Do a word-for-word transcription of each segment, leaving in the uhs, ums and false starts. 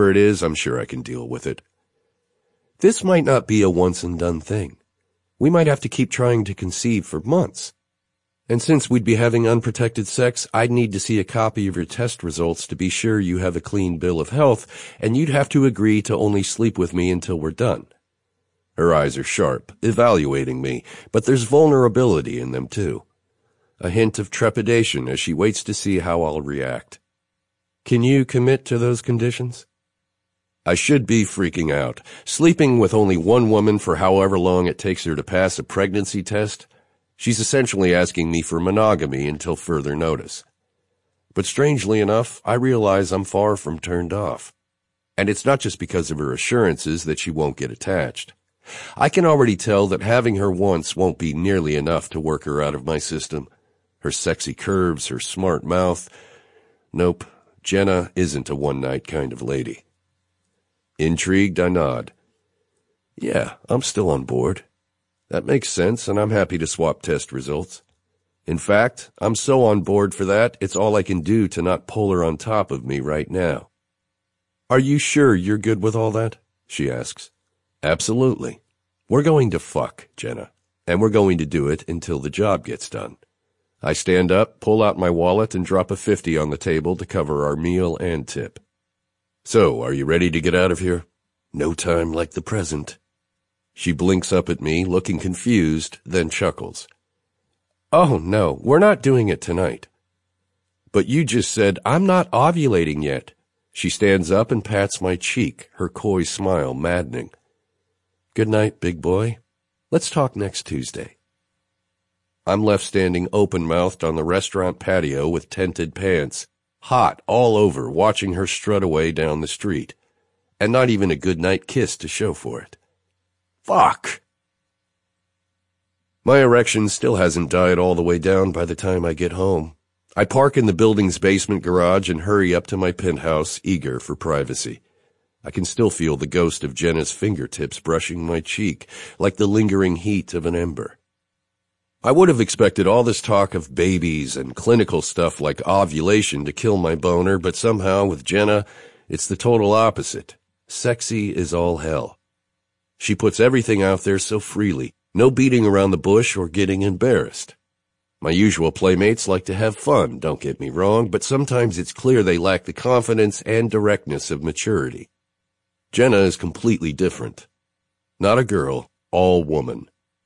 Whatever it is, I'm sure I can deal with it. This might not be a once-and-done thing. We might have to keep trying to conceive for months. And since we'd be having unprotected sex, I'd need to see a copy of your test results to be sure you have a clean bill of health, and you'd have to agree to only sleep with me until we're done. Her eyes are sharp, evaluating me, but there's vulnerability in them too. A hint of trepidation as she waits to see how I'll react. Can you commit to those conditions? I should be freaking out. Sleeping with only one woman for however long it takes her to pass a pregnancy test? She's essentially asking me for monogamy until further notice. But strangely enough, I realize I'm far from turned off. And it's not just because of her assurances that she won't get attached. I can already tell that having her once won't be nearly enough to work her out of my system. Her sexy curves, her smart mouth. Nope, Jenna isn't a one-night kind of lady. Intrigued, I nod. Yeah, I'm still on board. That makes sense, and I'm happy to swap test results. In fact, I'm so on board for that, it's all I can do to not pull her on top of me right now. Are you sure you're good with all that? She asks. Absolutely. We're going to fuck, Jenna, and we're going to do it until the job gets done. I stand up, pull out my wallet, and drop a fifty on the table to cover our meal and tip. So, are you ready to get out of here? No time like the present. She blinks up at me, looking confused, then chuckles. Oh, no, we're not doing it tonight. But you just said, I'm not ovulating yet. She stands up and pats my cheek, her coy smile maddening. Good night, big boy. Let's talk next Tuesday. I'm left standing open-mouthed on the restaurant patio with tented pants, hot all over, watching her strut away down the street, and not even a goodnight kiss to show for it. Fuck! My erection still hasn't died all the way down by the time I get home. I park in the building's basement garage and hurry up to my penthouse, eager for privacy. I can still feel the ghost of Jenna's fingertips brushing my cheek, like the lingering heat of an ember. I would have expected all this talk of babies and clinical stuff like ovulation to kill my boner, but somehow with Jenna, it's the total opposite. Sexy is all hell. She puts everything out there so freely, no beating around the bush or getting embarrassed. My usual playmates like to have fun, don't get me wrong, but sometimes it's clear they lack the confidence and directness of maturity. Jenna is completely different. Not a girl, all woman.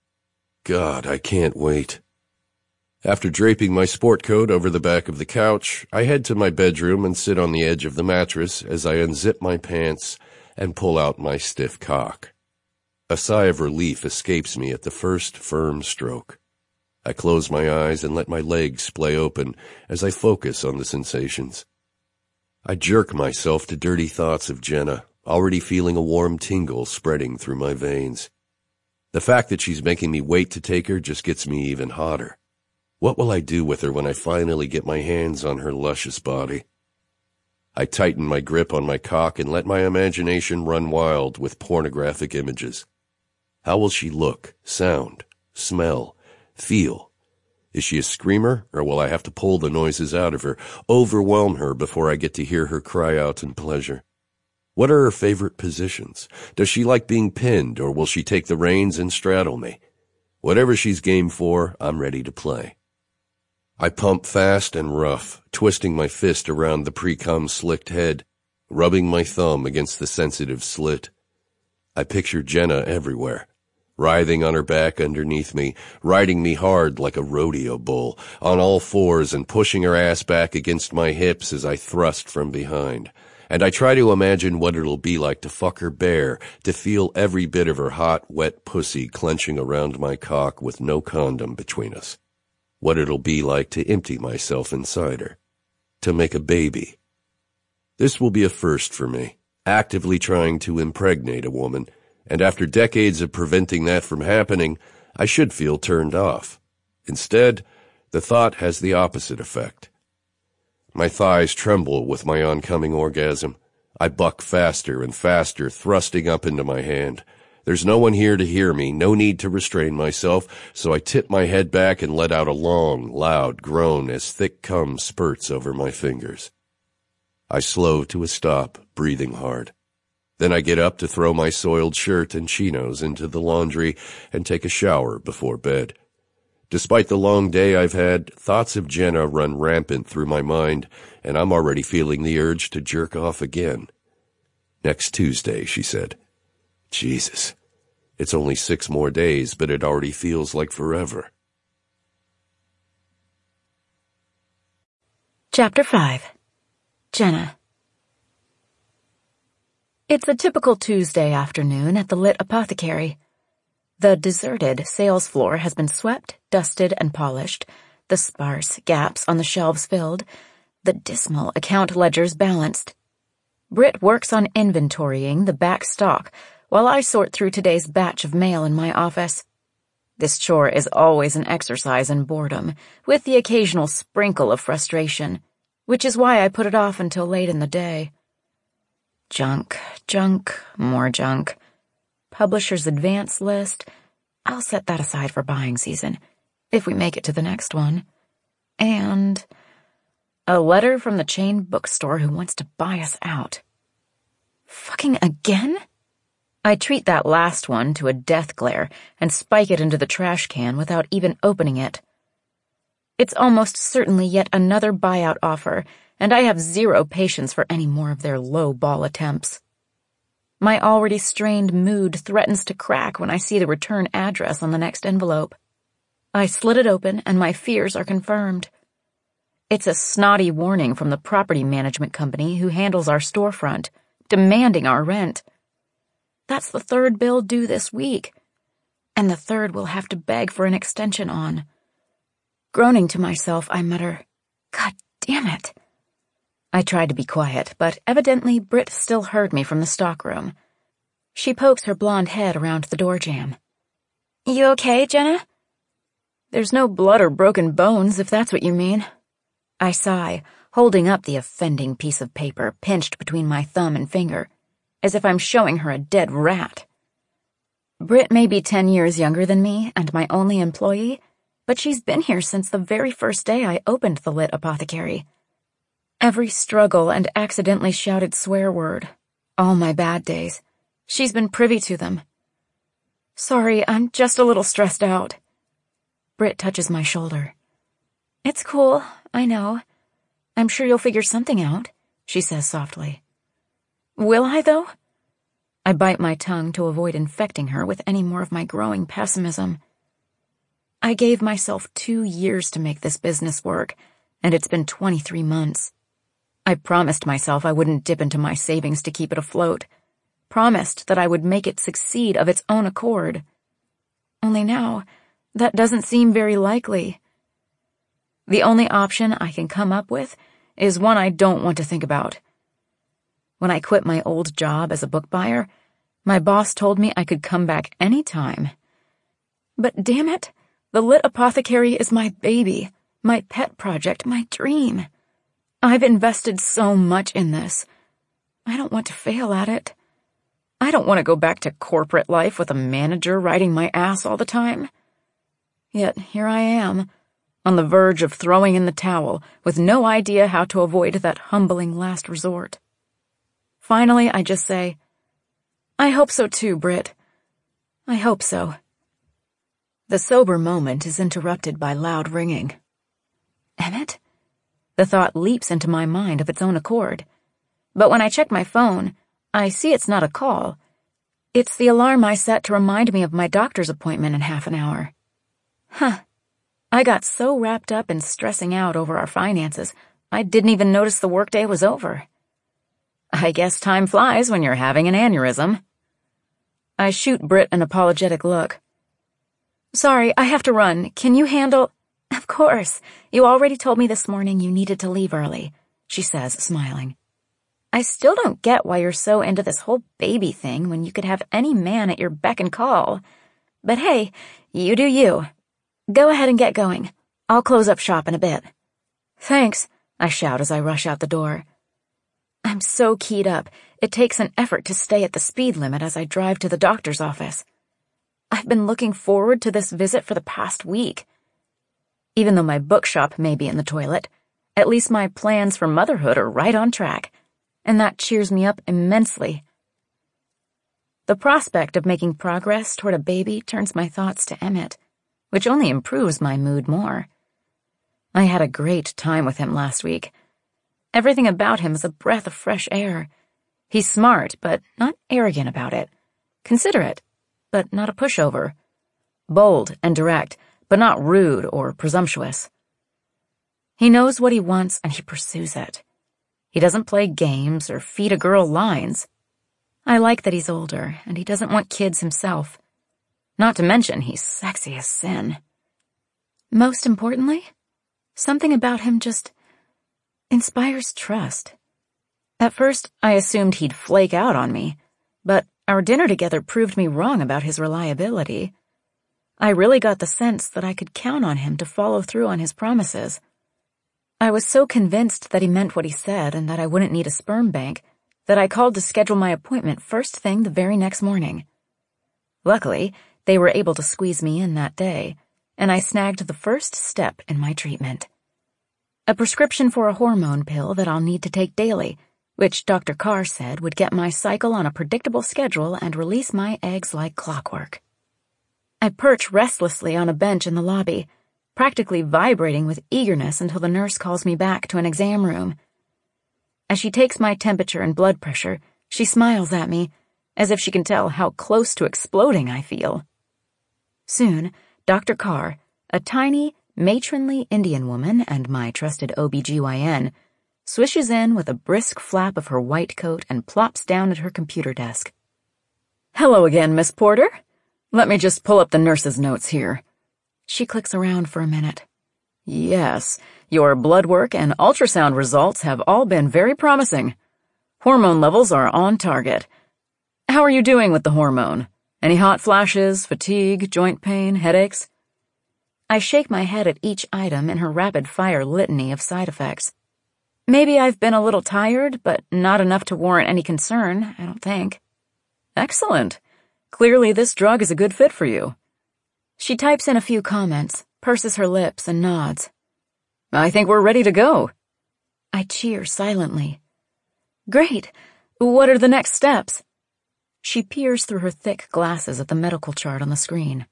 God, I can't wait. After draping my sport coat over the back of the couch, I head to my bedroom and sit on the edge of the mattress as I unzip my pants and pull out my stiff cock. A sigh of relief escapes me at the first firm stroke. I close my eyes and let my legs splay open as I focus on the sensations. I jerk myself to dirty thoughts of Jenna, already feeling a warm tingle spreading through my veins. The fact that she's making me wait to take her just gets me even hotter. What will I do with her when I finally get my hands on her luscious body? I tighten my grip on my cock and let my imagination run wild with pornographic images. How will she look, sound, smell, feel? Is she a screamer, or will I have to pull the noises out of her, overwhelm her before I get to hear her cry out in pleasure? What are her favorite positions? Does she like being pinned, or will she take the reins and straddle me? Whatever she's game for, I'm ready to play. I pump fast and rough, twisting my fist around the pre-cum slicked head, rubbing my thumb against the sensitive slit. I picture Jenna everywhere, writhing on her back underneath me, riding me hard like a rodeo bull, on all fours and pushing her ass back against my hips as I thrust from behind. And I try to imagine what it'll be like to fuck her bare, to feel every bit of her hot, wet pussy clenching around my cock with no condom between us. What it'll be like to empty myself inside her, to make a baby. This will be a first for me, actively trying to impregnate a woman, and after decades of preventing that from happening, I should feel turned off. Instead, the thought has the opposite effect. My thighs tremble with my oncoming orgasm. I buck faster and faster, thrusting up into my hand. There's no one here to hear me, no need to restrain myself, so I tip my head back and let out a long, loud groan as thick cum spurts over my fingers. I slow to a stop, breathing hard. Then I get up to throw my soiled shirt and chinos into the laundry and take a shower before bed. Despite the long day I've had, thoughts of Jenna run rampant through my mind, and I'm already feeling the urge to jerk off again. Next Tuesday, she said. Jesus. It's only six more days, but it already feels like forever. Chapter five. Jenna. It's a typical Tuesday afternoon at the Lit Apothecary. The deserted sales floor has been swept, dusted, and polished, the sparse gaps on the shelves filled, the dismal account ledgers balanced. Britt works on inventorying the back stock while I sort through today's batch of mail in my office. This chore is always an exercise in boredom, with the occasional sprinkle of frustration, which is why I put it off until late in the day. Junk, junk, more junk. Publisher's advance list. I'll set that aside for buying season, if we make it to the next one. And a letter from the chain bookstore who wants to buy us out. Fucking again? I treat that last one to a death glare and spike it into the trash can without even opening it. It's almost certainly yet another buyout offer, and I have zero patience for any more of their low-ball attempts. My already strained mood threatens to crack when I see the return address on the next envelope. I slit it open, and my fears are confirmed. It's a snotty warning from the property management company who handles our storefront, demanding our rent. That's the third bill due this week, and the third we'll have to beg for an extension on. Groaning to myself, I mutter, God damn it. I tried to be quiet, but evidently Britt still heard me from the stockroom. She pokes her blonde head around the door jamb. You okay, Jenna? There's no blood or broken bones, if that's what you mean. I sigh, holding up the offending piece of paper pinched between my thumb and finger, as if I'm showing her a dead rat. Britt may be ten years younger than me and my only employee, but she's been here since the very first day I opened the Lit Apothecary. Every struggle and accidentally shouted swear word, all my bad days, she's been privy to them. Sorry, I'm just a little stressed out. Britt touches my shoulder. It's cool, I know. I'm sure you'll figure something out, she says softly. Will I, though? I bite my tongue to avoid infecting her with any more of my growing pessimism. I gave myself two years to make this business work, and it's been twenty-three months. I promised myself I wouldn't dip into my savings to keep it afloat. Promised that I would make it succeed of its own accord. Only now, that doesn't seem very likely. The only option I can come up with is one I don't want to think about. When I quit my old job as a book buyer, my boss told me I could come back any time. But damn it, the Lit Apothecary is my baby, my pet project, my dream. I've invested so much in this. I don't want to fail at it. I don't want to go back to corporate life with a manager riding my ass all the time. Yet here I am, on the verge of throwing in the towel, with no idea how to avoid that humbling last resort. Finally, I just say, I hope so too, Britt. I hope so. The sober moment is interrupted by loud ringing. Emmett? The thought leaps into my mind of its own accord. But when I check my phone, I see it's not a call. It's the alarm I set to remind me of my doctor's appointment in half an hour. Huh. I got so wrapped up in stressing out over our finances, I didn't even notice the workday was over. I guess time flies when you're having an aneurysm. I shoot Britt an apologetic look. Sorry, I have to run. Can you handle— Of course. You already told me this morning you needed to leave early, she says, smiling. I still don't get why you're so into this whole baby thing when you could have any man at your beck and call. But hey, you do you. Go ahead and get going. I'll close up shop in a bit. Thanks, I shout as I rush out the door. I'm so keyed up, it takes an effort to stay at the speed limit as I drive to the doctor's office. I've been looking forward to this visit for the past week. Even though my bookshop may be in the toilet, at least my plans for motherhood are right on track. and that cheers me up immensely. The prospect of making progress toward a baby turns my thoughts to Emmett, which only improves my mood more. I had a great time with him last week. Everything about him is a breath of fresh air. He's smart, but not arrogant about it. Considerate, but not a pushover. Bold and direct, but not rude or presumptuous. He knows what he wants and he pursues it. He doesn't play games or feed a girl lines. I like that he's older and he doesn't want kids himself. Not to mention he's sexy as sin. Most importantly, something about him just inspires trust. At first, I assumed he'd flake out on me, but our dinner together proved me wrong about his reliability. I really got the sense that I could count on him to follow through on his promises. I was so convinced that he meant what he said and that I wouldn't need a sperm bank that I called to schedule my appointment first thing the very next morning. Luckily, they were able to squeeze me in that day, and I snagged the first step in my treatment. A prescription for a hormone pill that I'll need to take daily, which Doctor Carr said would get my cycle on a predictable schedule and release my eggs like clockwork. I perch restlessly on a bench in the lobby, practically vibrating with eagerness until the nurse calls me back to an exam room. As she takes my temperature and blood pressure, she smiles at me, as if she can tell how close to exploding I feel. Soon, Doctor Carr, a tiny, matronly Indian woman and my trusted O B G Y N, swishes in with a brisk flap of her white coat and plops down at her computer desk. "Hello again, Miss Porter. Let me just pull up the nurse's notes here." She clicks around for a minute. "Yes, your blood work and ultrasound results have all been very promising. Hormone levels are on target. How are you doing with the hormone? Any hot flashes, fatigue, joint pain, headaches?" I shake my head at each item in her rapid-fire litany of side effects. Maybe I've been a little tired, but not enough to warrant any concern, I don't think. "Excellent. Clearly this drug is a good fit for you." She types in a few comments, purses her lips, and nods. "I think we're ready to go." I cheer silently. "Great. What are the next steps?" She peers through her thick glasses at the medical chart on the screen.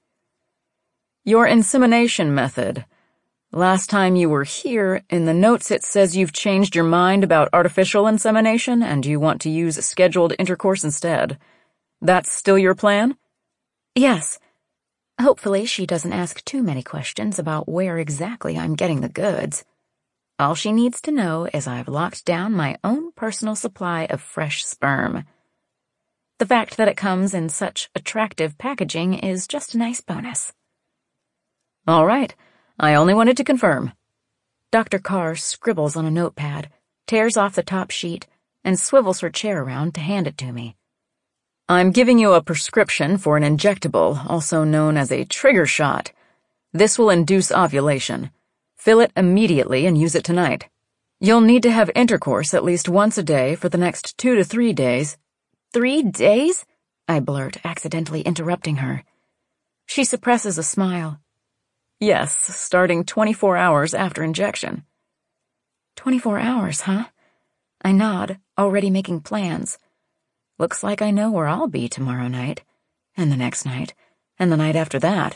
"Your insemination method. Last time you were here, in the notes it says you've changed your mind about artificial insemination and you want to use scheduled intercourse instead. That's still your plan?" "Yes. Hopefully she doesn't ask too many questions about where exactly I'm getting the goods. All she needs to know is I've locked down my own personal supply of fresh sperm. The fact that it comes in such attractive packaging is just a nice bonus." "All right. I only wanted to confirm." Doctor Carr scribbles on a notepad, tears off the top sheet, and swivels her chair around to hand it to me. "I'm giving you a prescription for an injectable, also known as a trigger shot. This will induce ovulation. Fill it immediately and use it tonight. You'll need to have intercourse at least once a day for the next two to three days." "Three days?" I blurt, accidentally interrupting her. She suppresses a smile. "Yes, starting twenty-four hours after injection." Twenty-four hours, huh? I nod, already making plans. Looks like I know where I'll be tomorrow night, and the next night, and the night after that.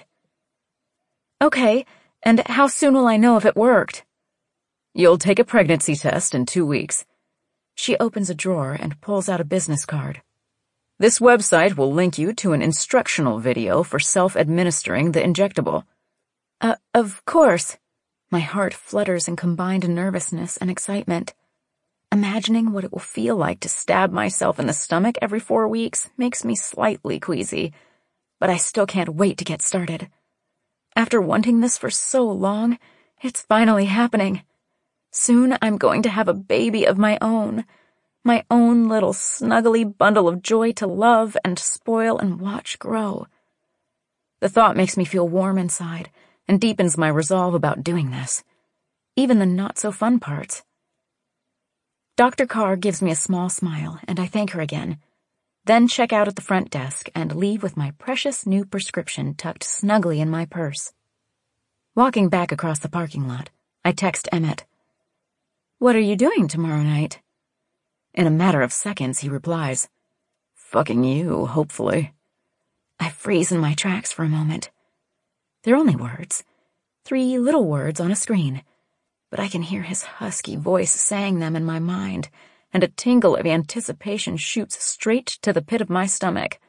"Okay, and how soon will I know if it worked?" "You'll take a pregnancy test in two weeks. She opens a drawer and pulls out a business card. "This website will link you to an instructional video for self-administering the injectable." Uh, of course." My heart flutters in combined nervousness and excitement. Imagining what it will feel like to stab myself in the stomach every four weeks makes me slightly queasy, but I still can't wait to get started. After wanting this for so long, it's finally happening. Soon I'm going to have a baby of my own, my own little snuggly bundle of joy to love and spoil and watch grow. The thought makes me feel warm inside and deepens my resolve about doing this, even the not-so-fun parts. Doctor Carr gives me a small smile, and I thank her again, then check out at the front desk and leave with my precious new prescription tucked snugly in my purse. Walking back across the parking lot, I text Emmett. "What are you doing tomorrow night?" In a matter of seconds, he replies, "Fucking you, hopefully." I freeze in my tracks for a moment. They're only words. Three little words on a screen. But I can hear his husky voice saying them in my mind, and a tingle of anticipation shoots straight to the pit of my stomach.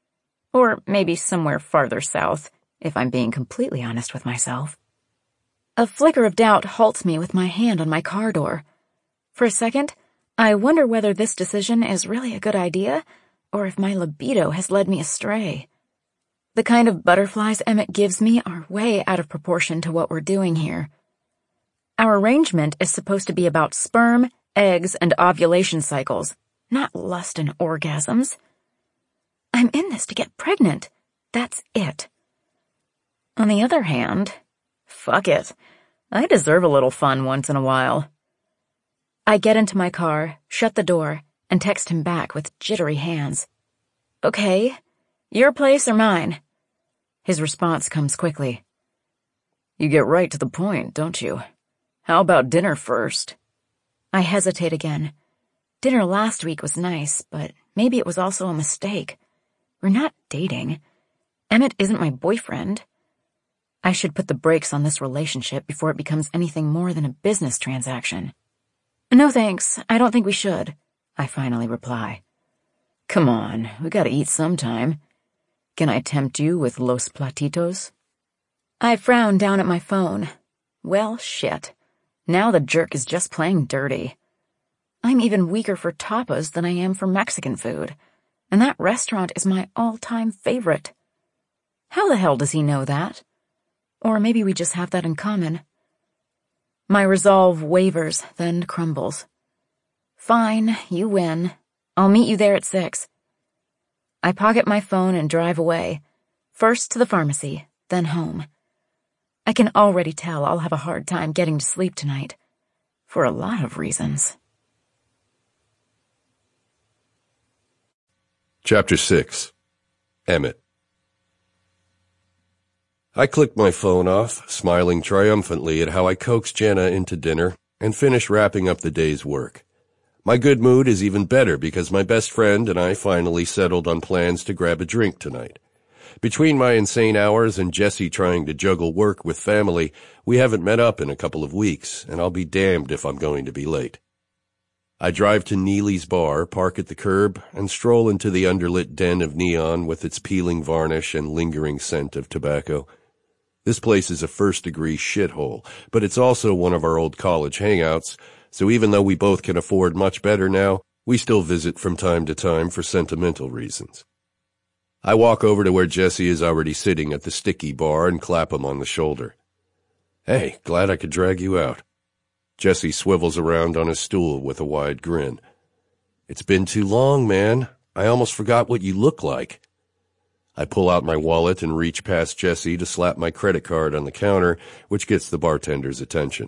Or maybe somewhere farther south, if I'm being completely honest with myself. A flicker of doubt halts me with my hand on my car door. For a second, I wonder whether this decision is really a good idea, or if my libido has led me astray. The kind of butterflies Emmett gives me are way out of proportion to what we're doing here. Our arrangement is supposed to be about sperm, eggs, and ovulation cycles, not lust and orgasms. I'm in this to get pregnant. That's it. On the other hand, fuck it. I deserve a little fun once in a while. I get into my car, shut the door, and text him back with jittery hands. "Okay, your place or mine?" His response comes quickly. "You get right to the point, don't you? How about dinner first?" I hesitate again. Dinner last week was nice, but maybe it was also a mistake. We're not dating. Emmett isn't my boyfriend. I should put the brakes on this relationship before it becomes anything more than a business transaction. "No thanks, I don't think we should," I finally reply. "Come on, we gotta eat sometime. Can I tempt you with los platitos?" I frown down at my phone. Well, shit. Now the jerk is just playing dirty. I'm even weaker for tapas than I am for Mexican food, and that restaurant is my all-time favorite. How the hell does he know that? Or maybe we just have that in common. My resolve wavers, then crumbles. Fine, you win. I'll meet you there at six. I pocket my phone and drive away, first to the pharmacy, then home. I can already tell I'll have a hard time getting to sleep tonight, for a lot of reasons. Chapter six. Emmett. I click my phone off, smiling triumphantly at how I coax Jenna into dinner and finish wrapping up the day's work. My good mood is even better because my best friend and I finally settled on plans to grab a drink tonight. Between my insane hours and Jesse trying to juggle work with family, we haven't met up in a couple of weeks, and I'll be damned if I'm going to be late. I drive to Neely's bar, park at the curb, and stroll into the underlit den of neon with its peeling varnish and lingering scent of tobacco. This place is a first-degree shithole, but it's also one of our old college hangouts, so even though we both can afford much better now, we still visit from time to time for sentimental reasons. I walk over to where Jesse is already sitting at the sticky bar and clap him on the shoulder. "Hey, glad I could drag you out." Jesse swivels around on his stool with a wide grin. "It's been too long, man. I almost forgot what you look like." I pull out my wallet and reach past Jesse to slap my credit card on the counter, which gets the bartender's attention.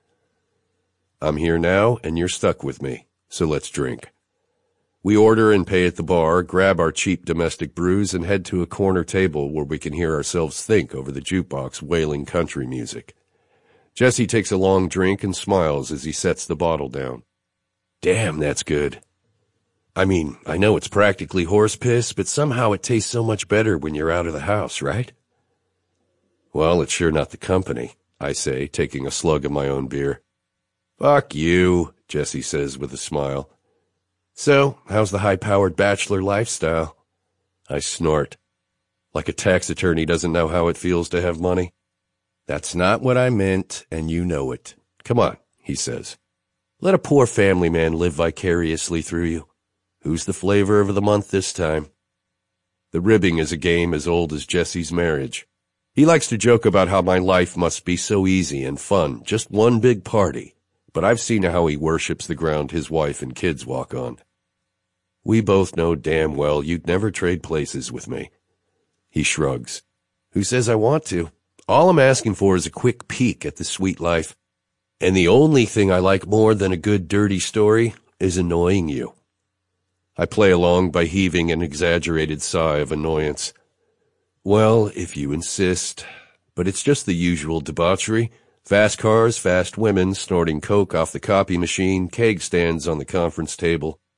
"I'm here now, and you're stuck with me, so let's drink." We order and pay at the bar, grab our cheap domestic brews, and head to a corner table where we can hear ourselves think over the jukebox wailing country music. Jesse takes a long drink and smiles as he sets the bottle down. "Damn, that's good. I mean, I know it's practically horse piss, but somehow it tastes so much better when you're out of the house, right?" "Well, it's sure not the company," I say, taking a slug of my own beer. "Fuck you," Jesse says with a smile. "So, how's the high-powered bachelor lifestyle?" I snort. Like a tax attorney doesn't know how it feels to have money. "That's not what I meant, and you know it. Come on," he says. "Let a poor family man live vicariously through you. Who's the flavor of the month this time?" The ribbing is a game as old as Jesse's marriage. He likes to joke about how my life must be so easy and fun, just one big party, but I've seen how he worships the ground his wife and kids walk on. We both know damn well you'd never trade places with me. He shrugs. "Who says I want to? All I'm asking for is a quick peek at the sweet life. And the only thing I like more than a good dirty story is annoying you." I play along by heaving an exaggerated sigh of annoyance. "Well, if you insist. But it's just the usual debauchery. Fast cars, fast women, snorting coke off the copy machine, keg stands on the conference table.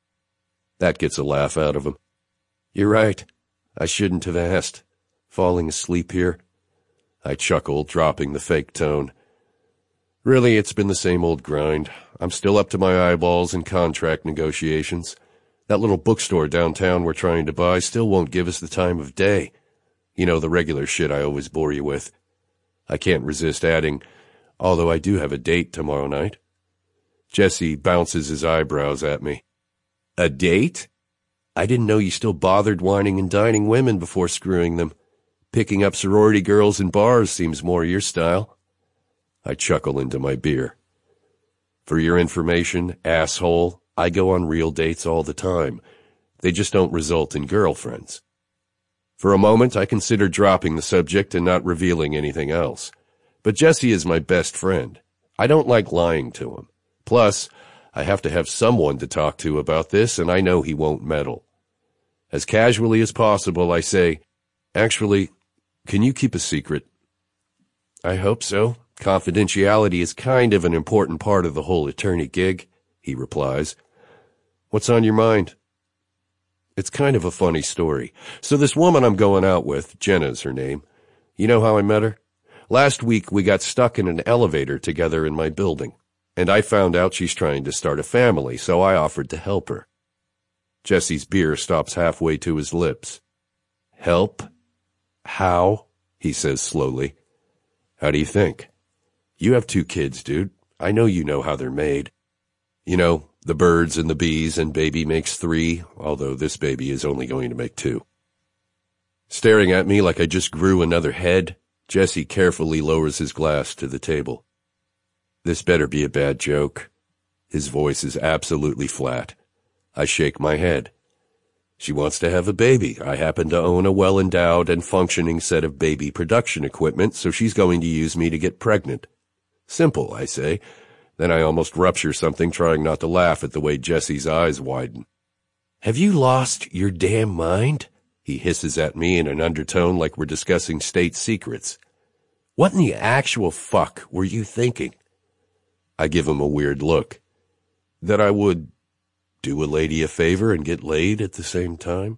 That gets a laugh out of him. You're right. I shouldn't have asked. Falling asleep here? I chuckle, dropping the fake tone. Really, it's been the same old grind. I'm still up to my eyeballs in contract negotiations. That little bookstore downtown we're trying to buy still won't give us the time of day. You know, the regular shit I always bore you with. I can't resist adding, although I do have a date tomorrow night. Jesse bounces his eyebrows at me. A date? I didn't know you still bothered whining and dining women before screwing them. Picking up sorority girls in bars seems more your style. I chuckle into my beer. For your information, asshole, I go on real dates all the time. They just don't result in girlfriends. For a moment, I considered dropping the subject and not revealing anything else. But Jesse is my best friend. I don't like lying to him. Plus, I have to have someone to talk to about this, and I know he won't meddle. As casually as possible, I say, actually, can you keep a secret? I hope so. Confidentiality is kind of an important part of the whole attorney gig, he replies. What's on your mind? It's kind of a funny story. So this woman I'm going out with, Jenna's her name. You know how I met her? Last week we got stuck in an elevator together in my building, and I found out she's trying to start a family, so I offered to help her. Jesse's beer stops halfway to his lips. Help? How? He says slowly. How do you think? You have two kids, dude. I know you know how they're made. You know, the birds and the bees and baby makes three, although this baby is only going to make two. Staring at me like I just grew another head, Jesse carefully lowers his glass to the table. This better be a bad joke. His voice is absolutely flat. I shake my head. She wants to have a baby. I happen to own a well-endowed and functioning set of baby production equipment, so she's going to use me to get pregnant. Simple, I say. Then I almost rupture something, trying not to laugh at the way Jesse's eyes widen. Have you lost your damn mind? He hisses at me in an undertone like we're discussing state secrets. What in the actual fuck were you thinking? I give him a weird look. That I would do a lady a favor and get laid at the same time?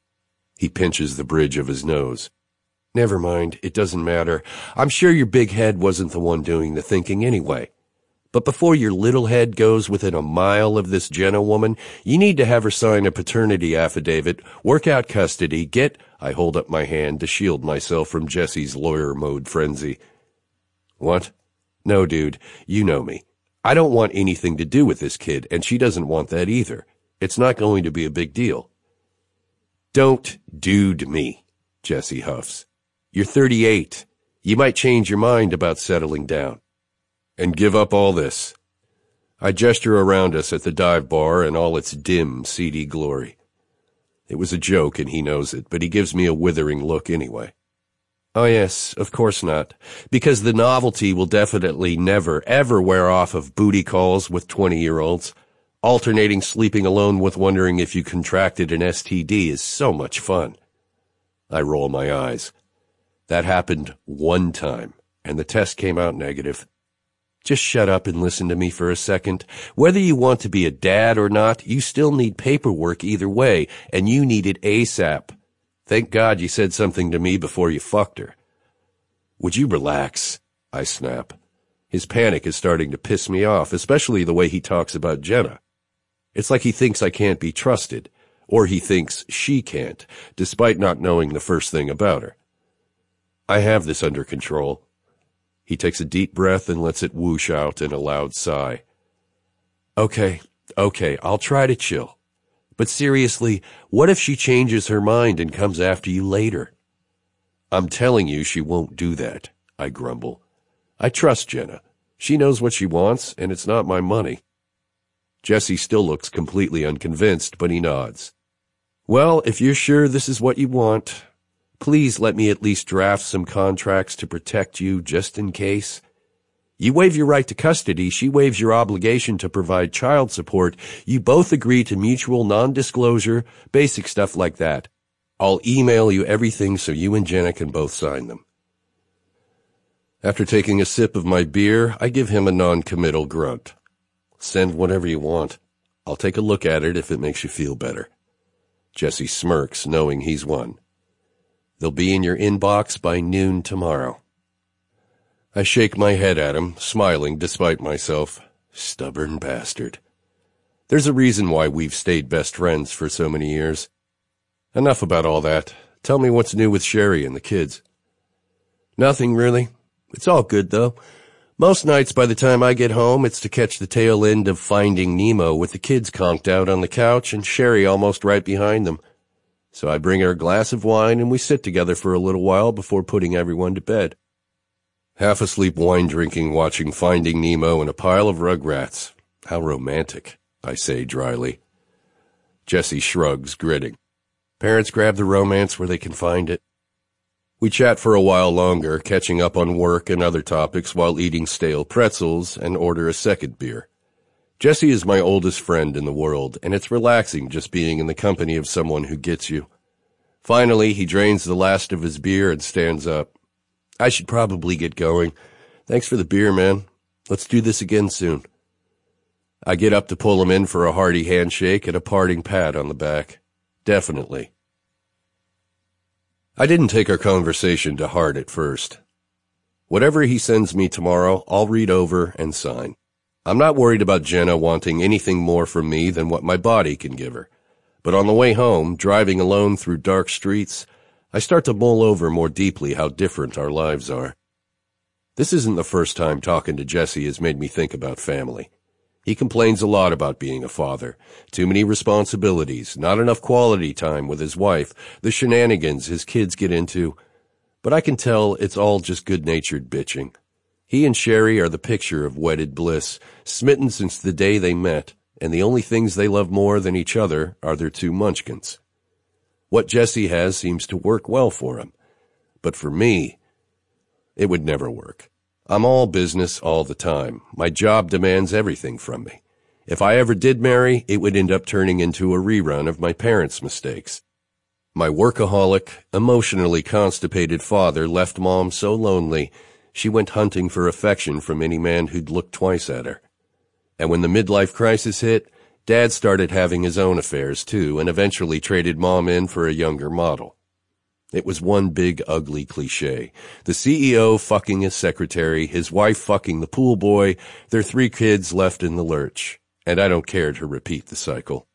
He pinches the bridge of his nose. Never mind, it doesn't matter. I'm sure your big head wasn't the one doing the thinking anyway. But before your little head goes within a mile of this Jenna woman, you need to have her sign a paternity affidavit, work out custody, get... I hold up my hand to shield myself from Jesse's lawyer mode frenzy. What? No, dude, you know me. I don't want anything to do with this kid, and she doesn't want that either. It's not going to be a big deal. Don't dude me, Jesse huffs. You're thirty-eight. You might change your mind about settling down. And give up all this. I gesture around us at the dive bar in all its dim, seedy glory. It was a joke and he knows it, but he gives me a withering look anyway. Oh yes, of course not. Because the novelty will definitely never, ever wear off of booty calls with twenty-year-olds. Alternating sleeping alone with wondering if you contracted an S T D is so much fun. I roll my eyes. That happened one time, and the test came out negative. Just shut up and listen to me for a second. Whether you want to be a dad or not, you still need paperwork either way, and you need it ASAP. Thank God you said something to me before you fucked her. Would you relax? I snap. His panic is starting to piss me off, especially the way he talks about Jenna. It's like he thinks I can't be trusted, or he thinks she can't, despite not knowing the first thing about her. I have this under control. He takes a deep breath and lets it whoosh out in a loud sigh. Okay, okay, I'll try to chill. But seriously, what if she changes her mind and comes after you later? I'm telling you she won't do that, I grumble. I trust Jenna. She knows what she wants, and it's not my money. Jesse still looks completely unconvinced, but he nods. Well, if you're sure this is what you want, please let me at least draft some contracts to protect you just in case. You waive your right to custody, she waives your obligation to provide child support. You both agree to mutual non-disclosure, basic stuff like that. I'll email you everything so you and Jenna can both sign them. After taking a sip of my beer, I give him a non-committal grunt. Send whatever you want. I'll take a look at it if it makes you feel better. Jesse smirks, knowing he's won. They'll be in your inbox by noon tomorrow. I shake my head at him, smiling despite myself. Stubborn bastard. There's a reason why we've stayed best friends for so many years. Enough about all that. Tell me what's new with Sherry and the kids. Nothing, really. It's all good, though. Most nights by the time I get home, it's to catch the tail end of Finding Nemo with the kids conked out on the couch and Sherry almost right behind them. So I bring her a glass of wine and we sit together for a little while before putting everyone to bed. Half asleep wine drinking, watching Finding Nemo and a pile of Rugrats. How romantic, I say dryly. Jesse shrugs, gritting. Parents grab the romance where they can find it. We chat for a while longer, catching up on work and other topics while eating stale pretzels, and order a second beer. Jesse is my oldest friend in the world, and it's relaxing just being in the company of someone who gets you. Finally, he drains the last of his beer and stands up. I should probably get going. Thanks for the beer, man. Let's do this again soon. I get up to pull him in for a hearty handshake and a parting pat on the back. Definitely. I didn't take our conversation to heart at first. Whatever he sends me tomorrow, I'll read over and sign. I'm not worried about Jenna wanting anything more from me than what my body can give her. But on the way home, driving alone through dark streets, I start to mull over more deeply how different our lives are. This isn't the first time talking to Jesse has made me think about family. He complains a lot about being a father. Too many responsibilities, not enough quality time with his wife, the shenanigans his kids get into. But I can tell it's all just good-natured bitching. He and Sherry are the picture of wedded bliss, smitten since the day they met, and the only things they love more than each other are their two munchkins. What Jesse has seems to work well for him. But for me, it would never work. I'm all business all the time. My job demands everything from me. If I ever did marry, it would end up turning into a rerun of my parents' mistakes. My workaholic, emotionally constipated father left Mom so lonely, she went hunting for affection from any man who'd look twice at her. And when the midlife crisis hit, Dad started having his own affairs too, and eventually traded Mom in for a younger model. It was one big, ugly cliché. The C E O fucking his secretary, his wife fucking the pool boy, their three kids left in the lurch. And I don't care to repeat the cycle.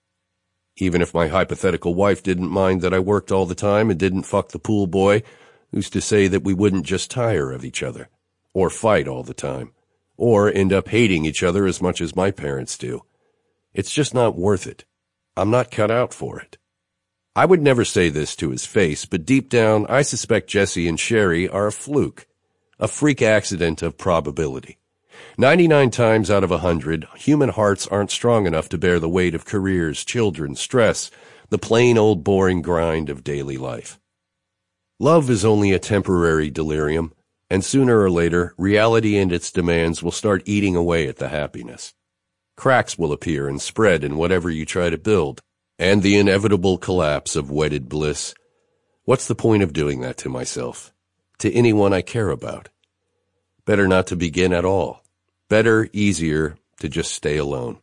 Even if my hypothetical wife didn't mind that I worked all the time and didn't fuck the pool boy, who's to say that we wouldn't just tire of each other? Or fight all the time? Or end up hating each other as much as my parents do? It's just not worth it. I'm not cut out for it. I would never say this to his face, but deep down, I suspect Jesse and Sherry are a fluke, a freak accident of probability. Ninety-nine times out of a hundred, human hearts aren't strong enough to bear the weight of careers, children, stress, the plain old boring grind of daily life. Love is only a temporary delirium, and sooner or later, reality and its demands will start eating away at the happiness. Cracks will appear and spread in whatever you try to build. And the inevitable collapse of wedded bliss. What's the point of doing that to myself? To anyone I care about? Better not to begin at all. Better, easier, to just stay alone.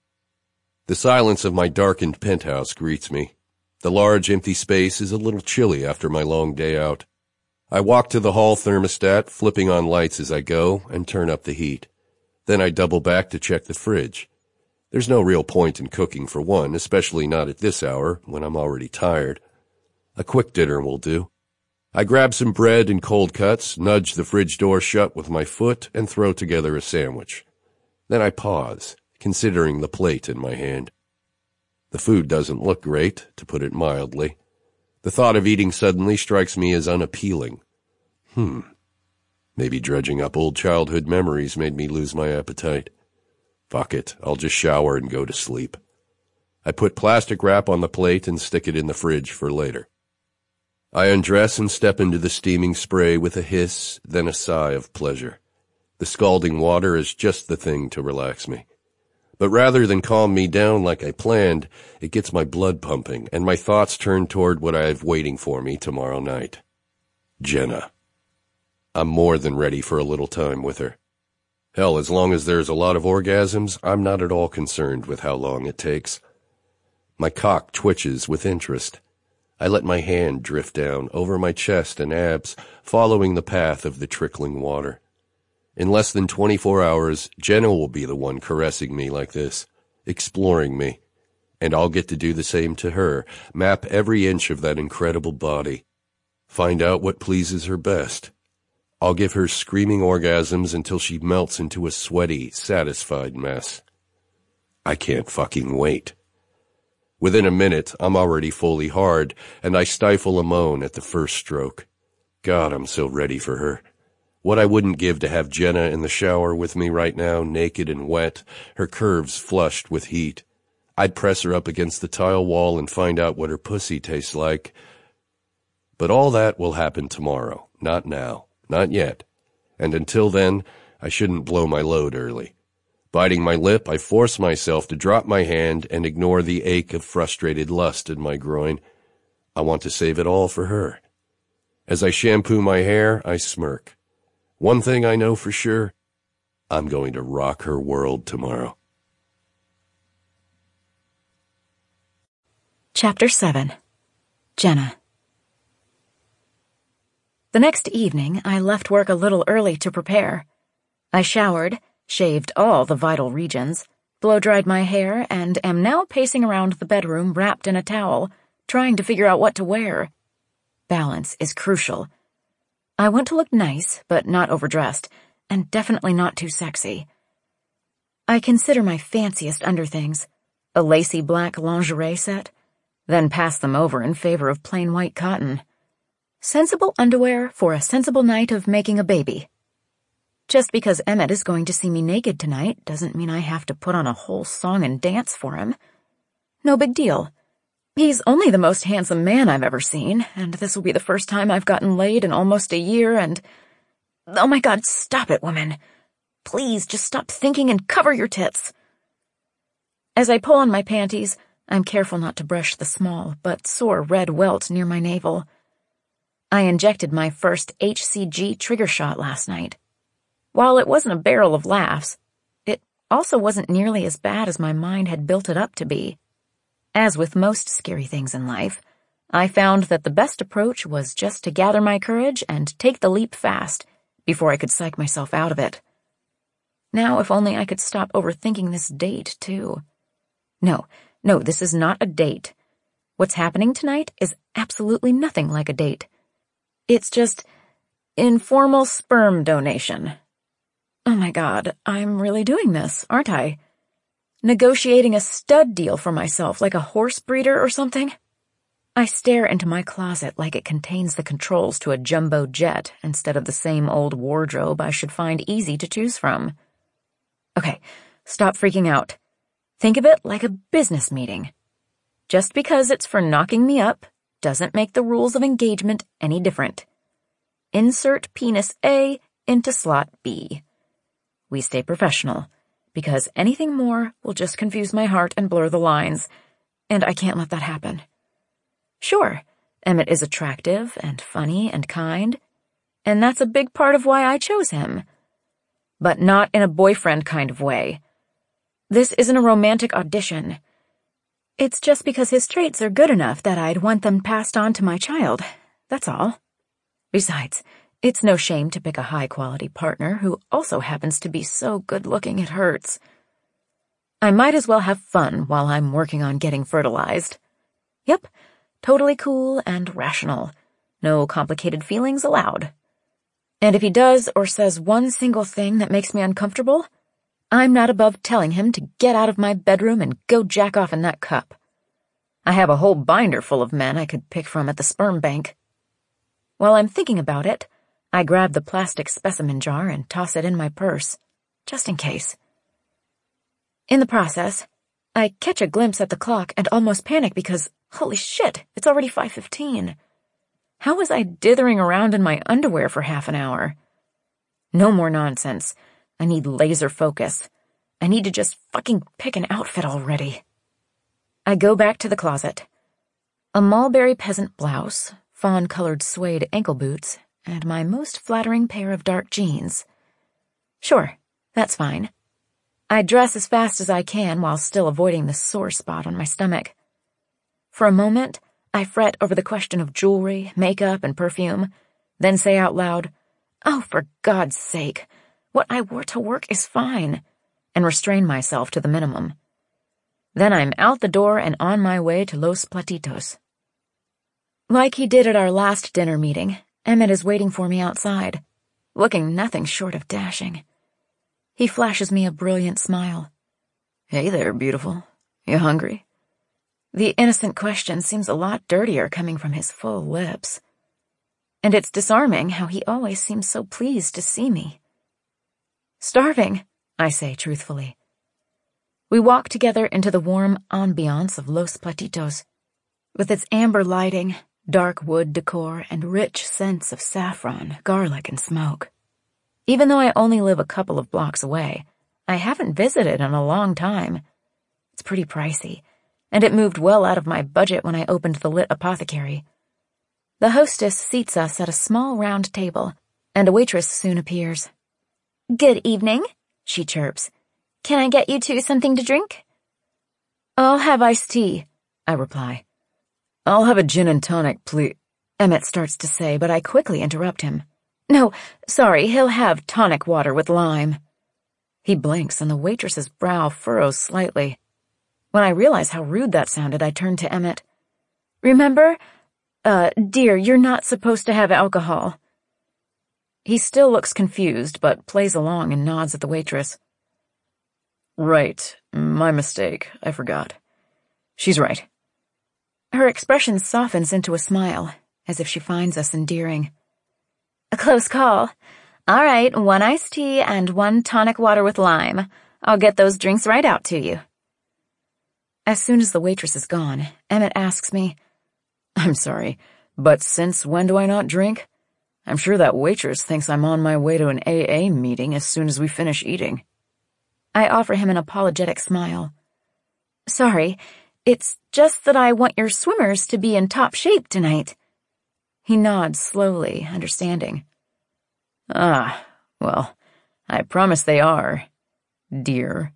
The silence of my darkened penthouse greets me. The large empty space is a little chilly after my long day out. I walk to the hall thermostat, flipping on lights as I go, and turn up the heat. Then I double back to check the fridge. There's no real point in cooking for one, especially not at this hour, when I'm already tired. A quick dinner will do. I grab some bread and cold cuts, nudge the fridge door shut with my foot, and throw together a sandwich. Then I pause, considering the plate in my hand. The food doesn't look great, to put it mildly. The thought of eating suddenly strikes me as unappealing. Hmm. Maybe dredging up old childhood memories made me lose my appetite. Fuck it, I'll just shower and go to sleep. I put plastic wrap on the plate and stick it in the fridge for later. I undress and step into the steaming spray with a hiss, then a sigh of pleasure. The scalding water is just the thing to relax me. But rather than calm me down like I planned, it gets my blood pumping and my thoughts turn toward what I have waiting for me tomorrow night. Jenna. I'm more than ready for a little time with her. Hell, as long as there's a lot of orgasms, I'm not at all concerned with how long it takes. My cock twitches with interest. I let my hand drift down over my chest and abs, following the path of the trickling water. In less than twenty-four hours, Jenna will be the one caressing me like this, exploring me, and I'll get to do the same to her, map every inch of that incredible body, find out what pleases her best. I'll give her screaming orgasms until she melts into a sweaty, satisfied mess. I can't fucking wait. Within a minute, I'm already fully hard, and I stifle a moan at the first stroke. God, I'm so ready for her. What I wouldn't give to have Jenna in the shower with me right now, naked and wet, her curves flushed with heat. I'd press her up against the tile wall and find out what her pussy tastes like. But all that will happen tomorrow, not now, not yet. And until then, I shouldn't blow my load early. Biting my lip, I force myself to drop my hand and ignore the ache of frustrated lust in my groin. I want to save it all for her. As I shampoo my hair, I smirk. One thing I know for sure, I'm going to rock her world tomorrow. Chapter seven. Jenna. The next evening, I left work a little early to prepare. I showered, shaved all the vital regions, blow-dried my hair, and am now pacing around the bedroom wrapped in a towel, trying to figure out what to wear. Balance is crucial. I want to look nice, but not overdressed, and definitely not too sexy. I consider my fanciest underthings, a lacy black lingerie set, then pass them over in favor of plain white cotton. Sensible underwear for a sensible night of making a baby. Just because Emmett is going to see me naked tonight doesn't mean I have to put on a whole song and dance for him. No big deal. He's only the most handsome man I've ever seen, and this will be the first time I've gotten laid in almost a year, and... Oh my God, stop it, woman. Please, just stop thinking and cover your tits. As I pull on my panties, I'm careful not to brush the small but sore red welt near my navel. I injected my first H C G trigger shot last night. While it wasn't a barrel of laughs, it also wasn't nearly as bad as my mind had built it up to be. As with most scary things in life, I found that the best approach was just to gather my courage and take the leap fast before I could psych myself out of it. Now, if only I could stop overthinking this date, too. No, no, this is not a date. What's happening tonight is absolutely nothing like a date. It's just informal sperm donation. Oh my God, I'm really doing this, aren't I? Negotiating a stud deal for myself like a horse breeder or something? I stare into my closet like it contains the controls to a jumbo jet instead of the same old wardrobe I should find easy to choose from. Okay, stop freaking out. Think of it like a business meeting. Just because it's for knocking me up doesn't make the rules of engagement any different. Insert penis A into slot B. We stay professional, because anything more will just confuse my heart and blur the lines, and I can't let that happen. Sure, Emmett is attractive and funny and kind, and that's a big part of why I chose him. But not in a boyfriend kind of way. This isn't a romantic audition. It's just because his traits are good enough that I'd want them passed on to my child, that's all. Besides, it's no shame to pick a high-quality partner who also happens to be so good-looking it hurts. I might as well have fun while I'm working on getting fertilized. Yep, totally cool and rational. No complicated feelings allowed. And if he does or says one single thing that makes me uncomfortable, I'm not above telling him to get out of my bedroom and go jack off in that cup. I have a whole binder full of men I could pick from at the sperm bank. While I'm thinking about it, I grab the plastic specimen jar and toss it in my purse, just in case. In the process, I catch a glimpse at the clock and almost panic because, holy shit, it's already five fifteen. How was I dithering around in my underwear for half an hour? No more nonsense. I need laser focus. I need to just fucking pick an outfit already. I go back to the closet. A mulberry peasant blouse, fawn-colored suede ankle boots, and my most flattering pair of dark jeans. Sure, That's fine. I dress as fast as I can while still avoiding the sore spot on my stomach. For a moment, I fret over the question of jewelry, makeup, and perfume, then say out loud, "Oh, for God's sake, what I wore to work is fine," and restrain myself to the minimum. Then I'm out the door and on my way to Los Platitos. Like he did at our last dinner meeting, Emmett is waiting for me outside, looking nothing short of dashing. He flashes me a brilliant smile. "Hey there, beautiful. You hungry?" The innocent question seems a lot dirtier coming from his full lips. And it's disarming how he always seems so pleased to see me. "Starving," I say truthfully. We walk together into the warm ambiance of Los Platitos, with its amber lighting, dark wood decor, and rich scents of saffron, garlic, and smoke. Even though I only live a couple of blocks away, I haven't visited in a long time. It's pretty pricey, and it moved well out of my budget when I opened the Lit Apothecary. The hostess seats us at a small round table, and a waitress soon appears. "Good evening," she chirps. "Can I get you two something to drink?" "I'll have iced tea," I reply. "I'll have a gin and tonic, please," Emmett starts to say, but I quickly interrupt him. "No, sorry, he'll have tonic water with lime." He blinks, and the waitress's brow furrows slightly. When I realize how rude that sounded, I turn to Emmett. "Remember? Uh, dear, you're not supposed to have alcohol." He still looks confused, but plays along and nods at the waitress. "Right, my mistake, I forgot. She's right." Her expression softens into a smile, as if she finds us endearing. "A close call. All right, one iced tea and one tonic water with lime. I'll get those drinks right out to you." As soon as the waitress is gone, Emmett asks me, "I'm sorry, but since when do I not drink? I'm sure that waitress thinks I'm on my way to an A A meeting as soon as we finish eating." I offer him an apologetic smile. "Sorry, it's just that I want your swimmers to be in top shape tonight." He nods slowly, understanding. "Ah, well, I promise they are, dear."